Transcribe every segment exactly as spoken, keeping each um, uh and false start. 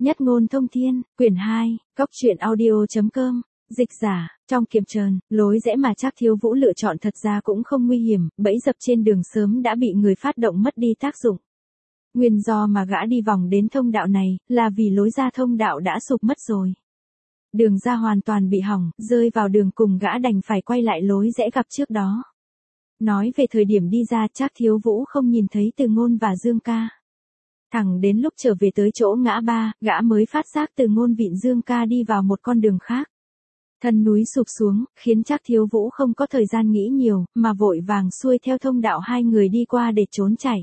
Nhất ngôn thông thiên, quyển hai, cốc truyện audio.com, dịch giả, trong kiềm trờn, lối rẽ mà Trác Thiếu Vũ lựa chọn thật ra cũng không nguy hiểm, bẫy dập trên đường sớm đã bị người phát động mất đi tác dụng. Nguyên do mà gã đi vòng đến thông đạo này, là vì lối ra thông đạo đã sụp mất rồi. Đường ra hoàn toàn bị hỏng, rơi vào đường cùng gã đành phải quay lại lối rẽ gặp trước đó. Nói về thời điểm đi ra, Trác Thiếu Vũ không nhìn thấy Từ Ngôn và Dương Ca. Thẳng đến lúc trở về tới chỗ ngã ba, gã mới phát giác Từ Ngôn vịn Dương Ca đi vào một con đường khác. Thân núi sụp xuống, khiến Trác Thiếu Vũ không có thời gian nghĩ nhiều, mà vội vàng xuôi theo thông đạo hai người đi qua để trốn chạy.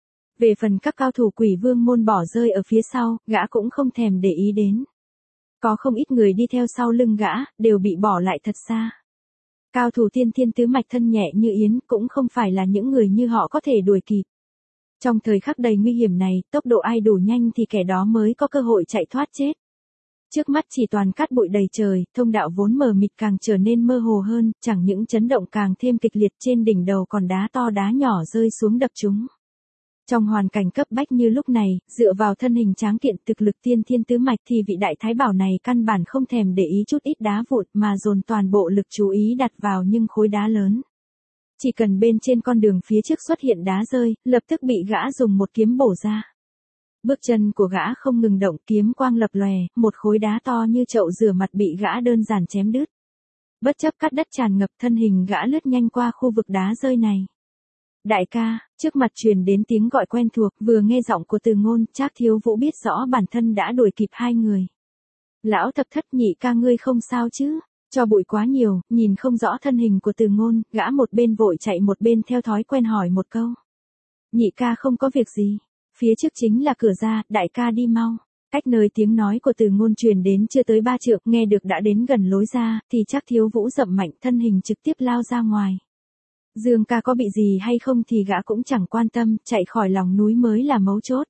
Về phần các cao thủ Quỷ Vương môn bỏ rơi ở phía sau, gã cũng không thèm để ý đến. Có không ít người đi theo sau lưng gã, đều bị bỏ lại thật xa. Cao thủ tiên thiên tứ mạch thân nhẹ như yến cũng không phải là những người như họ có thể đuổi kịp. Trong thời khắc đầy nguy hiểm này, tốc độ ai đủ nhanh thì kẻ đó mới có cơ hội chạy thoát chết. Trước mắt chỉ toàn cát bụi đầy trời, thông đạo vốn mờ mịt càng trở nên mơ hồ hơn, chẳng những chấn động càng thêm kịch liệt, trên đỉnh đầu còn đá to đá nhỏ rơi xuống đập chúng. Trong hoàn cảnh cấp bách như lúc này, dựa vào thân hình tráng kiện thực lực tiên thiên tứ mạch thì vị đại thái bảo này căn bản không thèm để ý chút ít đá vụn mà dồn toàn bộ lực chú ý đặt vào những khối đá lớn. Chỉ cần bên trên con đường phía trước xuất hiện đá rơi, lập tức bị gã dùng một kiếm bổ ra. Bước chân của gã không ngừng động, kiếm quang lập lòe, một khối đá to như chậu rửa mặt bị gã đơn giản chém đứt. Bất chấp cát đất tràn ngập, thân hình gã lướt nhanh qua khu vực đá rơi này. Đại ca, trước mặt truyền đến tiếng gọi quen thuộc, vừa nghe giọng của Từ Ngôn, Trác Thiếu Vũ biết rõ bản thân đã đuổi kịp hai người. Lão thập thất, nhị ca ngươi không sao chứ? Cho bụi quá nhiều, nhìn không rõ thân hình của Từ Ngôn, gã một bên vội chạy một bên theo thói quen hỏi một câu. Nhị ca không có việc gì, phía trước chính là cửa ra, đại ca đi mau. Cách nơi tiếng nói của Từ Ngôn truyền đến chưa tới ba trượng, nghe được đã đến gần lối ra, thì Trác Thiếu Vũ dậm mạnh thân hình trực tiếp lao ra ngoài. Dương ca có bị gì hay không thì gã cũng chẳng quan tâm, chạy khỏi lòng núi mới là mấu chốt.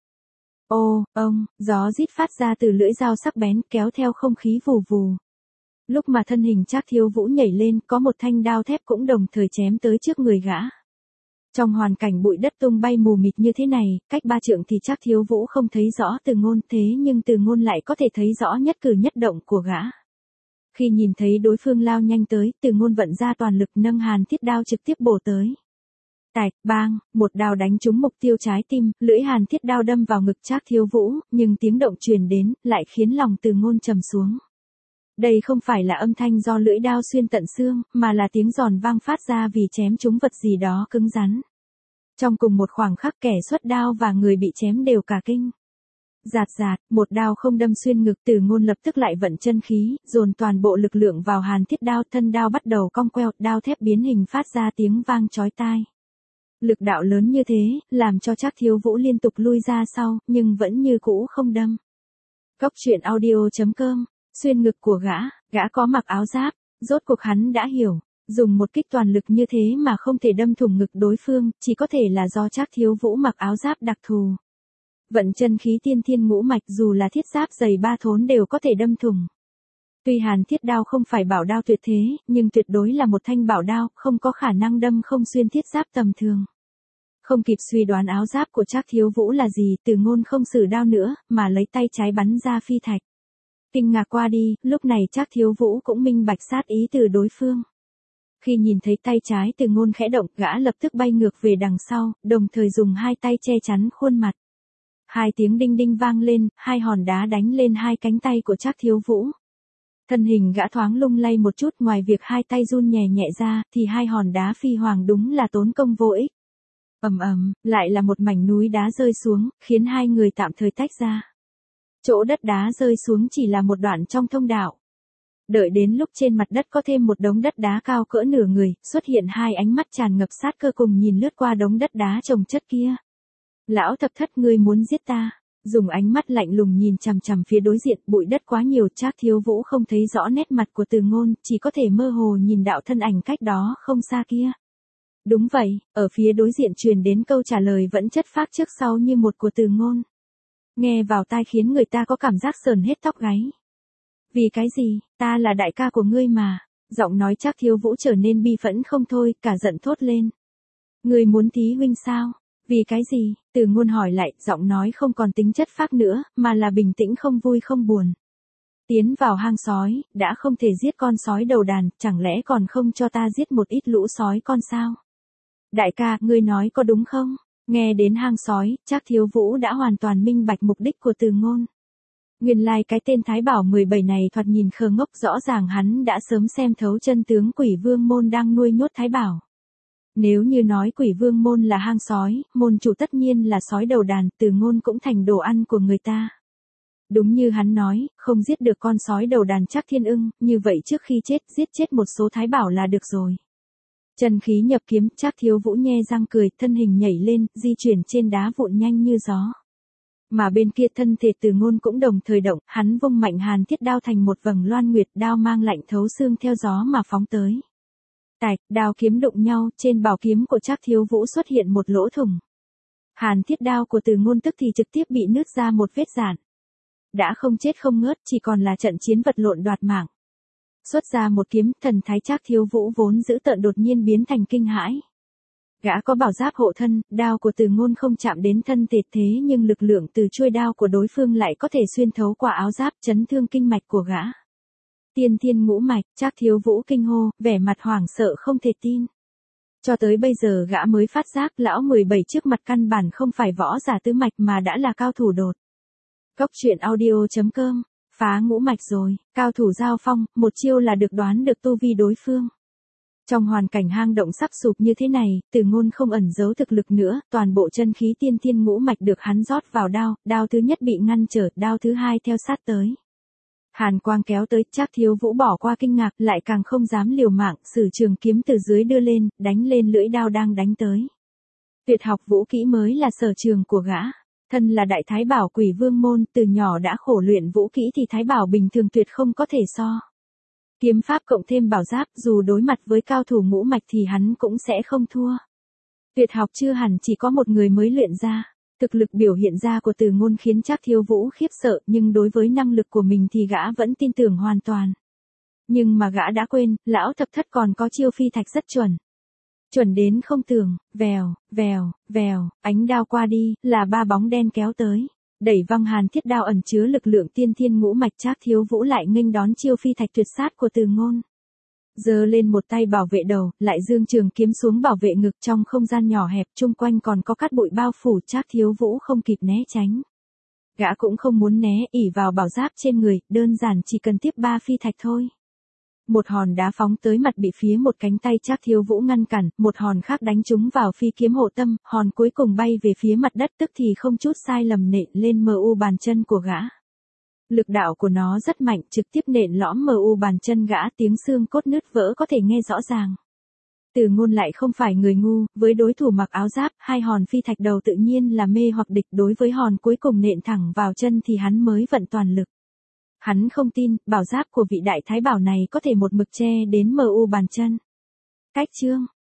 Ô, ông, gió rít phát ra từ lưỡi dao sắc bén kéo theo không khí vù vù. Lúc mà thân hình Trác Thiếu Vũ nhảy lên, có một thanh đao thép cũng đồng thời chém tới trước người gã. Trong hoàn cảnh bụi đất tung bay mù mịt như thế này, cách ba trượng thì Trác Thiếu Vũ không thấy rõ Từ Ngôn, thế nhưng Từ Ngôn lại có thể thấy rõ nhất cử nhất động của gã. Khi nhìn thấy đối phương lao nhanh tới, Từ Ngôn vận ra toàn lực nâng hàn thiết đao trực tiếp bổ tới. Tạch, bang, một đao đánh trúng mục tiêu trái tim, lưỡi hàn thiết đao đâm vào ngực Trác Thiếu Vũ, nhưng tiếng động truyền đến, lại khiến lòng Từ Ngôn trầm xuống. Đây không phải là âm thanh do lưỡi đao xuyên tận xương, mà là tiếng giòn vang phát ra vì chém trúng vật gì đó cứng rắn. Trong cùng một khoảng khắc, kẻ xuất đao và người bị chém đều cả kinh. Rạt rạt, một đao không đâm xuyên ngực, Từ Ngôn lập tức lại vận chân khí, dồn toàn bộ lực lượng vào hàn thiết đao, thân đao bắt đầu cong queo, đao thép biến hình phát ra tiếng vang chói tai. Lực đạo lớn như thế, làm cho Trác Thiếu Vũ liên tục lui ra sau, nhưng vẫn như cũ không đâm. Cốc truyện audio.com, xuyên ngực của gã, gã có mặc áo giáp, rốt cuộc hắn đã hiểu, dùng một kích toàn lực như thế mà không thể đâm thủng ngực đối phương, chỉ có thể là do Trác Thiếu Vũ mặc áo giáp đặc thù. Vận chân khí tiên thiên ngũ mạch, dù là thiết giáp dày ba thốn đều có thể đâm thủng. Tuy hàn thiết đao không phải bảo đao tuyệt thế, nhưng tuyệt đối là một thanh bảo đao, không có khả năng đâm không xuyên thiết giáp tầm thường. Không kịp suy đoán áo giáp của Trác Thiếu Vũ là gì, Từ Ngôn không sử đao nữa, mà lấy tay trái bắn ra phi thạch. Kinh ngạc qua đi, lúc này Trác Thiếu Vũ cũng minh bạch sát ý từ đối phương. Khi nhìn thấy tay trái Từ Ngôn khẽ động, gã lập tức bay ngược về đằng sau, đồng thời dùng hai tay che chắn khuôn mặt. Hai tiếng đinh đinh vang lên, hai hòn đá đánh lên hai cánh tay của Trác Thiếu Vũ. Thân hình gã thoáng lung lay một chút, ngoài việc hai tay run nhẹ nhẹ ra, thì hai hòn đá phi hoàng đúng là tốn công vô ích. Ầm ầm, lại là một mảnh núi đá rơi xuống, khiến hai người tạm thời tách ra. Chỗ đất đá rơi xuống chỉ là một đoạn trong thông đạo. Đợi đến lúc trên mặt đất có thêm một đống đất đá cao cỡ nửa người, xuất hiện hai ánh mắt tràn ngập sát cơ cùng nhìn lướt qua đống đất đá chồng chất kia. Lão thập thất, ngươi muốn giết ta? Dùng ánh mắt lạnh lùng nhìn chằm chằm phía đối diện, bụi đất quá nhiều, Trác Thiếu Vũ không thấy rõ nét mặt của Từ Ngôn, chỉ có thể mơ hồ nhìn đạo thân ảnh cách đó không xa kia. Đúng vậy, ở phía đối diện truyền đến câu trả lời vẫn chất phác trước sau như một của Từ Ngôn. Nghe vào tai khiến người ta có cảm giác sờn hết tóc gáy. Vì cái gì, ta là đại ca của ngươi mà. Giọng nói Trác Thiếu Vũ trở nên bi phẫn không thôi, cả giận thốt lên. Ngươi muốn thí huynh sao? Vì cái gì? Từ Ngôn hỏi lại, giọng nói không còn tính chất phác nữa, mà là bình tĩnh không vui không buồn. Tiến vào hang sói, đã không thể giết con sói đầu đàn, chẳng lẽ còn không cho ta giết một ít lũ sói con sao? Đại ca, ngươi nói có đúng không? Nghe đến hang sói, Trác Thiếu Vũ đã hoàn toàn minh bạch mục đích của Từ Ngôn. Nguyên lai like cái tên Thái Bảo mười bảy này thoạt nhìn khờ ngốc, rõ ràng hắn đã sớm xem thấu chân tướng Quỷ Vương môn đang nuôi nhốt Thái Bảo. Nếu như nói Quỷ Vương môn là hang sói, môn chủ tất nhiên là sói đầu đàn, Từ Ngôn cũng thành đồ ăn của người ta. Đúng như hắn nói, không giết được con sói đầu đàn Trác Thiên Ưng, như vậy trước khi chết, giết chết một số Thái Bảo là được rồi. Chân khí nhập kiếm, Trác Thiếu Vũ nhe răng cười, thân hình nhảy lên, di chuyển trên đá vụn nhanh như gió. Mà bên kia thân thể Từ Ngôn cũng đồng thời động, hắn vung mạnh Hàn Thiết đao thành một vầng loan nguyệt, đao mang lạnh thấu xương theo gió mà phóng tới. Tạch, đao kiếm đụng nhau, trên bảo kiếm của Trác Thiếu Vũ xuất hiện một lỗ thủng. Hàn Thiết đao của Từ Ngôn tức thì trực tiếp bị nứt ra một vết rạn. Đã không chết không ngớt, chỉ còn là trận chiến vật lộn đoạt mạng. Xuất ra một kiếm, thần thái Trác Thiếu Vũ vốn dữ tợn đột nhiên biến thành kinh hãi. Gã có bảo giáp hộ thân, đao của Từ Ngôn không chạm đến thân thể, thế nhưng lực lượng từ chuôi đao của đối phương lại có thể xuyên thấu qua áo giáp, chấn thương kinh mạch của gã. Tiên thiên ngũ mạch, Trác Thiếu Vũ kinh hô, vẻ mặt hoảng sợ không thể tin. Cho tới bây giờ gã mới phát giác lão mười bảy trước mặt căn bản không phải võ giả tứ mạch mà đã là cao thủ đột. Cốc truyện audio chấm com, phá ngũ mạch rồi, cao thủ giao phong, một chiêu là được đoán được tu vi đối phương. Trong hoàn cảnh hang động sắp sụp như thế này, Từ Ngôn không ẩn giấu thực lực nữa, toàn bộ chân khí tiên thiên ngũ mạch được hắn rót vào đao, đao thứ nhất bị ngăn trở, đao thứ hai theo sát tới. Hàn quang kéo tới, Trác Thiếu Vũ bỏ qua kinh ngạc, lại càng không dám liều mạng, sử trường kiếm từ dưới đưa lên, đánh lên lưỡi đao đang đánh tới. Tuyệt học vũ kỹ mới là sở trường của gã. Thân là đại Thái Bảo Quỷ Vương môn, từ nhỏ đã khổ luyện vũ kỹ thì Thái Bảo bình thường tuyệt không có thể so. Kiếm pháp cộng thêm bảo giáp, dù đối mặt với cao thủ ngũ mạch thì hắn cũng sẽ không thua. Tuyệt học chưa hẳn chỉ có một người mới luyện ra. Thực lực biểu hiện ra của Từ Ngôn khiến Trác Thiếu Vũ khiếp sợ, nhưng đối với năng lực của mình thì gã vẫn tin tưởng hoàn toàn. Nhưng mà gã đã quên, lão thập thất còn có chiêu phi thạch rất chuẩn. Chuẩn đến không tưởng, vèo, vèo, vèo, ánh đao qua đi, là ba bóng đen kéo tới. Đẩy văng Hàn Thiết đao ẩn chứa lực lượng tiên thiên ngũ mạch, Trác Thiếu Vũ lại nghênh đón chiêu phi thạch tuyệt sát của Từ Ngôn. Giơ lên một tay bảo vệ đầu, lại dương trường kiếm xuống bảo vệ ngực, trong không gian nhỏ hẹp chung quanh còn có cát bụi bao phủ, Trác Thiếu Vũ không kịp né tránh. Gã cũng không muốn né, ỷ vào bảo giáp trên người, đơn giản chỉ cần tiếp ba phi thạch thôi. Một hòn đá phóng tới mặt bị phía một cánh tay Trác Thiếu Vũ ngăn cản, một hòn khác đánh trúng vào phi kiếm hộ tâm, hòn cuối cùng bay về phía mặt đất, tức thì không chút sai lầm nện lên mờ u bàn chân của gã. Lực đạo của nó rất mạnh, trực tiếp nện lõm mờ u bàn chân gã, tiếng xương cốt nứt vỡ có thể nghe rõ ràng. Từ Ngôn lại không phải người ngu, với đối thủ mặc áo giáp, hai hòn phi thạch đầu tự nhiên là mê hoặc địch, đối với hòn cuối cùng nện thẳng vào chân thì hắn mới vận toàn lực. Hắn không tin, bảo giáp của vị đại Thái Bảo này có thể một mực che đến mờ u bàn chân. Cách chương